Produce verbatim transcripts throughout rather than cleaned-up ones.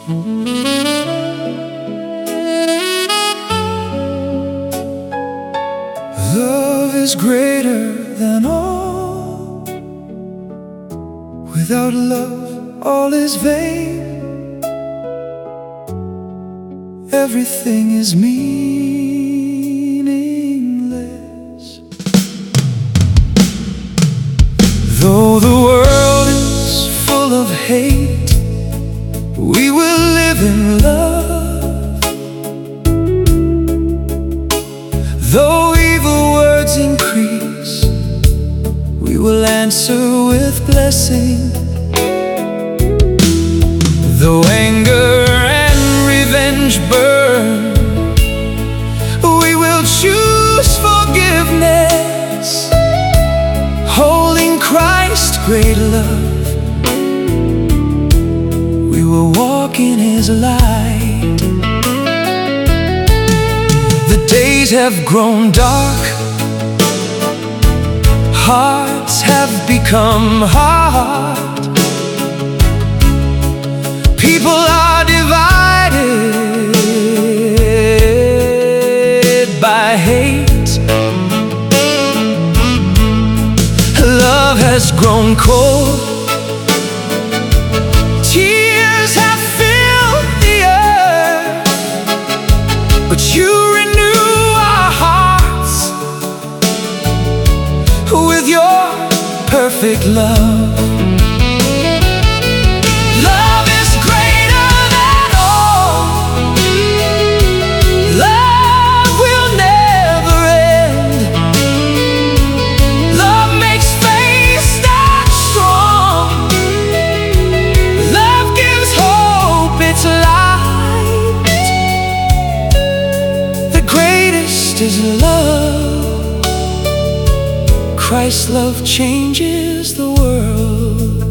Love is greater than all. Without love, all is vain. Everything is meaningless. Though the world is full of hate, we will live in love. Though evil words increase, we will answer with blessing. Though anger and revenge burn, we will choose forgiveness. Holding Christ's great love, we will walk in His light. The days have grown dark, hearts have become hard. People are divided by hate. Love has grown cold, tears have filled the earth, but you renew our hearts with your perfect love. Is love. Christ's love changes the world.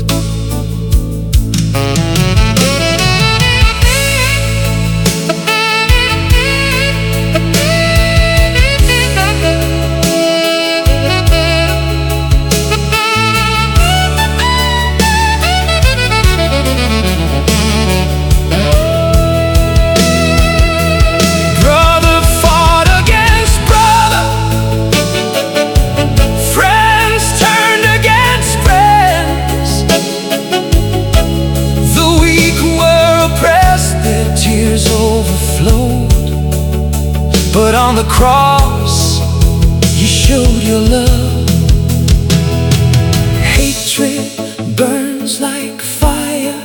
But on the cross, you showed your love. Hatred burns like fire,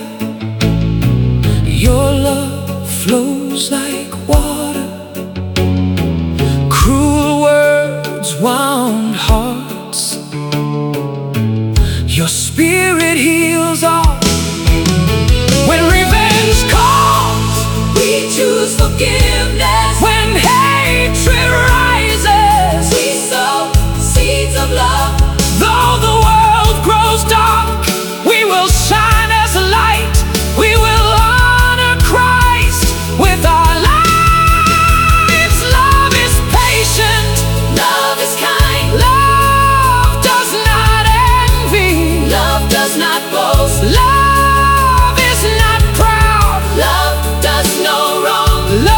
your love flows like water. Cruel words wound hearts, your spirit heals all. When revenge calls, we choose forgiveness. When hatred rises, we sow seeds of love. Though the world grows dark, we will shine as a light. We will honor Christ with our lives. Love is patient, love is kind, love does not envy, love does not boast, love is not proud, love does no wrong, love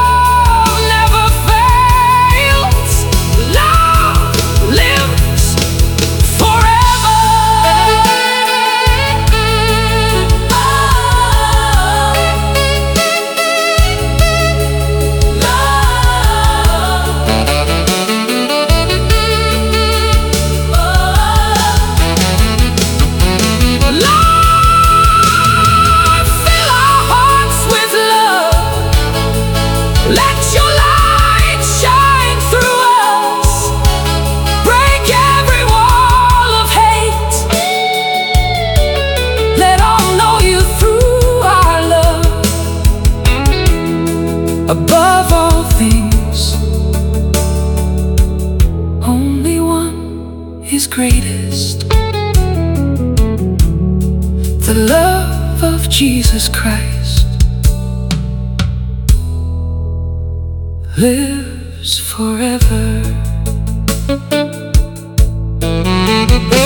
above all things, only one is greatest. The love of Jesus Christ lives forever.